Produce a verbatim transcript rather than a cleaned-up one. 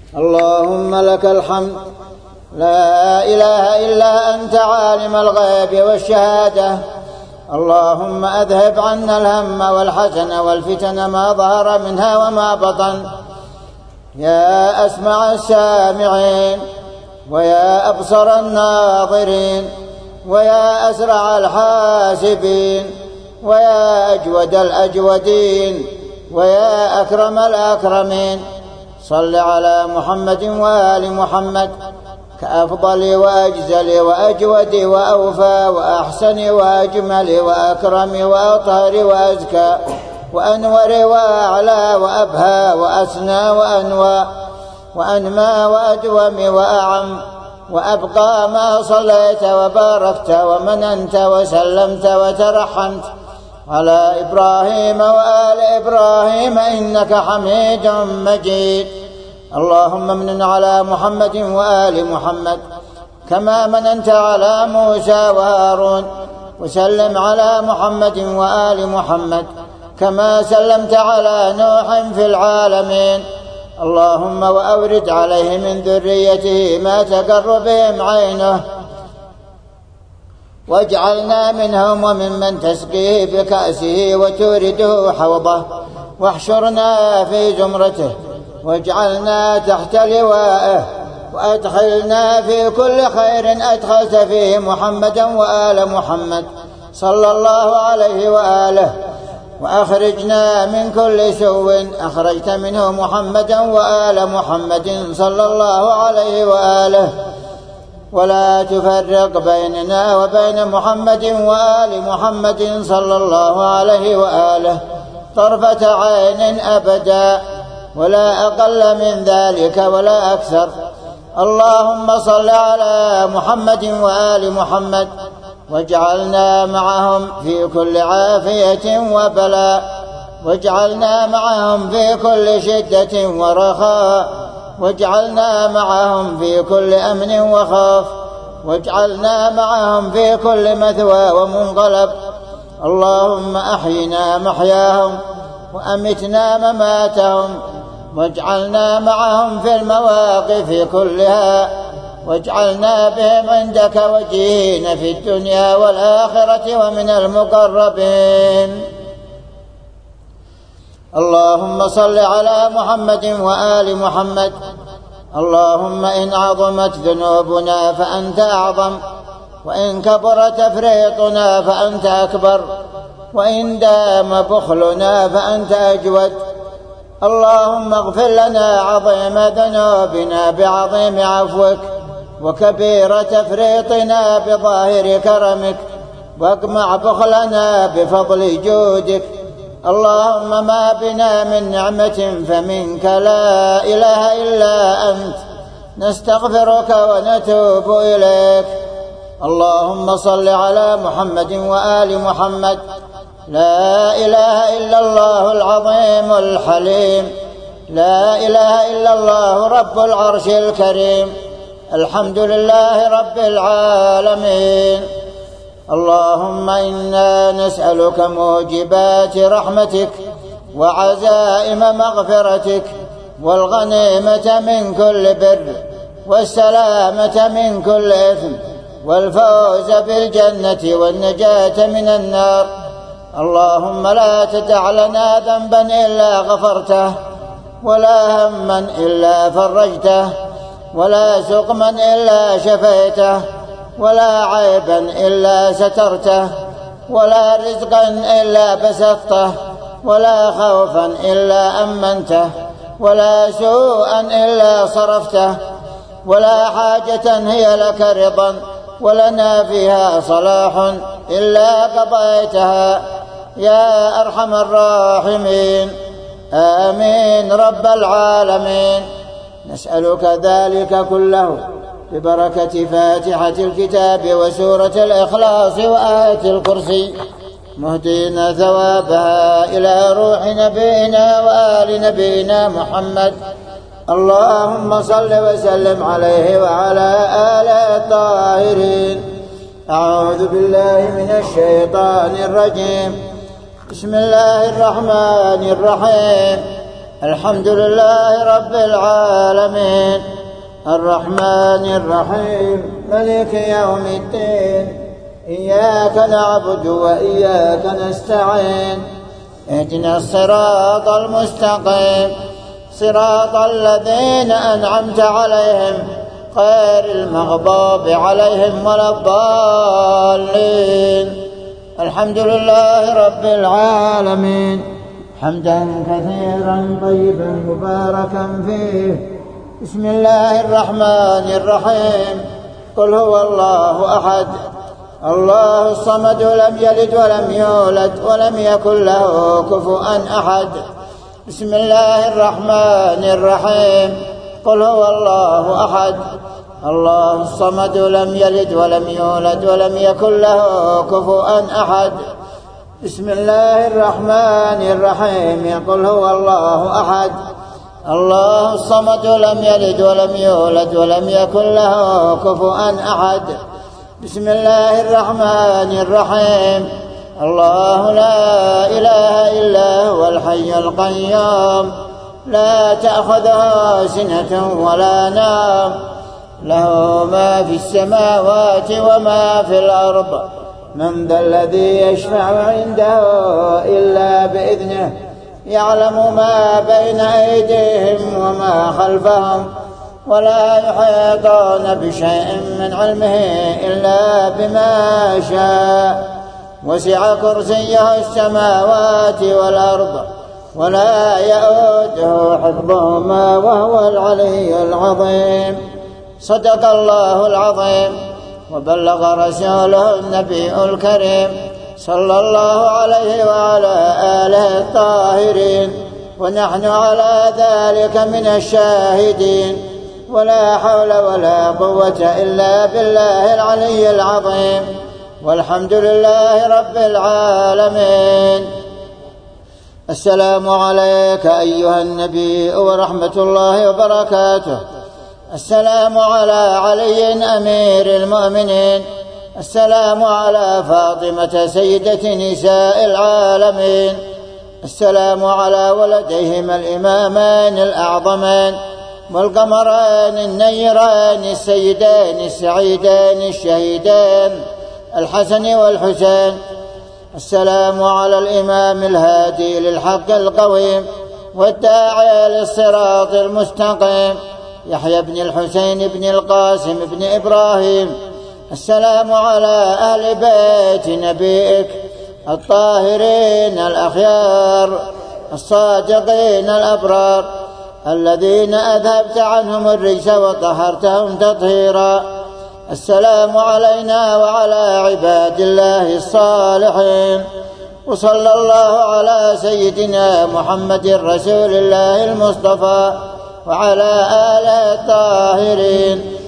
اللهم لك الحمد لا إله إلا أنت عالم الغيب والشهادة. اللهم أذهب عنا الهم والحزن والفتن ما ظهر منها وما بطن، يا أسمع السامعين ويا أبصر الناظرين ويا أسرع الحاسبين ويا أجود الأجودين ويا أكرم الأكرمين. صل على محمد وآل محمد كأفضل وأجزل وأجود وأوفى وأحسن وأجمل وأكرم وأطهر وأزكى وأنور وأعلى وأبهى وأسنى وأنوى وأنمى وأدوم وأعم وأبقى ما صليت وباركت ومننت وسلمت وترحمت على إبراهيم وآل إبراهيم إنك حميد مجيد. اللهم امنن على محمد وآل محمد كما مننت على موسى وهارون، وسلم على محمد وآل محمد كما سلمت على نوح في العالمين. اللهم وأورد عليه من ذريته ما تقر بهم عينه، واجعلنا منهم وممن تسقيه بكأسه وتورده حوضه، واحشرنا في زمرته، واجعلنا تحت لوائه، وأدخلنا في كل خير أدخلت فيه محمدا وآل محمد صلى الله عليه وآله، وأخرجنا من كل سوء أخرجت منه محمدا وآل محمد صلى الله عليه وآله، ولا تفرق بيننا وبين محمد وآل محمد صلى الله عليه وآله طرفة عين أبدا، ولا أقل من ذلك ولا أكثر. اللهم صل على محمد وآل محمد واجعلنا معهم في كل عافية وبلاء، واجعلنا معهم في كل شدة ورخاء، واجعلنا معهم في كل أمن وخوف، واجعلنا معهم في كل مثوى ومنقلب. اللهم أحينا محياهم وأمتنا مماتهم، واجعلنا معهم في المواقف كلها، واجعلنا بهم عندك وجيهين في الدنيا والآخرة ومن المقربين. اللهم صل على محمد وآل محمد. اللهم إن عظمت ذنوبنا فأنت أعظم، وإن كبر تفريطنا فأنت أكبر، وإن دام بخلنا فأنت أجود. اللهم اغفر لنا عظيم ذنوبنا بعظيم عفوك، وكبير تفريطنا بظاهر كرمك، واقمع بخلنا بفضل جودك. اللهم ما بنا من نعمة فمنك لا إله إلا أنت، نستغفرك ونتوب إليك. اللهم صل على محمد وآل محمد. لا إله إلا الله العظيم الحليم، لا إله إلا الله رب العرش الكريم، الحمد لله رب العالمين. اللهم إنا نسألك موجبات رحمتك وعزائم مغفرتك، والغنيمة من كل بر، والسلامة من كل إثم، والفوز بالجنة والنجاة من النار. اللهم لا تدع لنا ذنبا إلا غفرته، ولا هما إلا فرجته، ولا سقما إلا شفيته، ولا عيبا إلا سترته، ولا رزقا إلا بسطته، ولا خوفا إلا أمنته، ولا سوءا إلا صرفته، ولا حاجة هي لك رضا ولنا فيها صلاح إلا قضيتها يا أرحم الراحمين. آمين رب العالمين. نسألك ذلك كله ببركة فاتحة الكتاب وسورة الإخلاص وآية الكرسي، مهدينا ثوابها إلى روح نبينا وآل نبينا محمد. اللهم صل وسلم عليه وعلى آله الطاهرين. أعوذ بالله من الشيطان الرجيم. بسم الله الرحمن الرحيم. الحمد لله رب العالمين الرحمن الرحيم ملك يوم الدين إياك نعبد وإياك نستعين اهدنا الصراط المستقيم صراط الذين أنعمت عليهم غير المغضوب عليهم ولا الضالين. الحمد لله رب العالمين حمدا كثيرا طيبا مباركا فيه. بسم الله الرحمن الرحيم قل هو الله أحد الله الصمد لم يلد ولم يولد ولم يكن له كفوا أحد. بسم الله الرحمن الرحيم قل هو الله أحد الله الصمد لم يلد ولم يولد ولم يكن له كفوا أحد. بسم الله الرحمن الرحيم قل هو الله أحد الله الصمد لم يلد ولم يولد ولم يكن له كفوا أحد. بسم الله الرحمن الرحيم الله لا إله إلا هو الحي القيوم لا تأخذه سنة ولا نوم له ما في السماوات وما في الأرض من ذا الذي يشفع عنده إلا بإذنه يعلم ما بين أيديهم وما خلفهم ولا يحيطون بشيء من علمه إلا بما شاء وسع كرسيه السماوات والأرض ولا يؤوده حفظهما وهو العلي العظيم. صدق الله العظيم وبلغ رسوله النبي الكريم صلى الله عليه وعلى آله الطاهرين ونحن على ذلك من الشاهدين ولا حول ولا قوة إلا بالله العلي العظيم والحمد لله رب العالمين. السلام عليك أيها النبي ورحمة الله وبركاته. السلام على علي أمير المؤمنين. السلام على فاطمة سيدة نساء العالمين. السلام على ولديهما الإمامين الأعظمين والقمرين النيرين السيدين السعيدين الشهيدين الحسن والحسين. السلام على الإمام الهادي للحق القويم والداعي للصراط المستقيم يحيى بن الحسين بن القاسم بن إبراهيم. السلام على أهل بيت نبيك الطاهرين الأخيار الصادقين الأبرار الذين أذهبت عنهم الرجس وطهرتهم تطهيرا. السلام علينا وعلى عباد الله الصالحين وصلى الله على سيدنا محمد رسول الله المصطفى وعلى آله الطاهرين.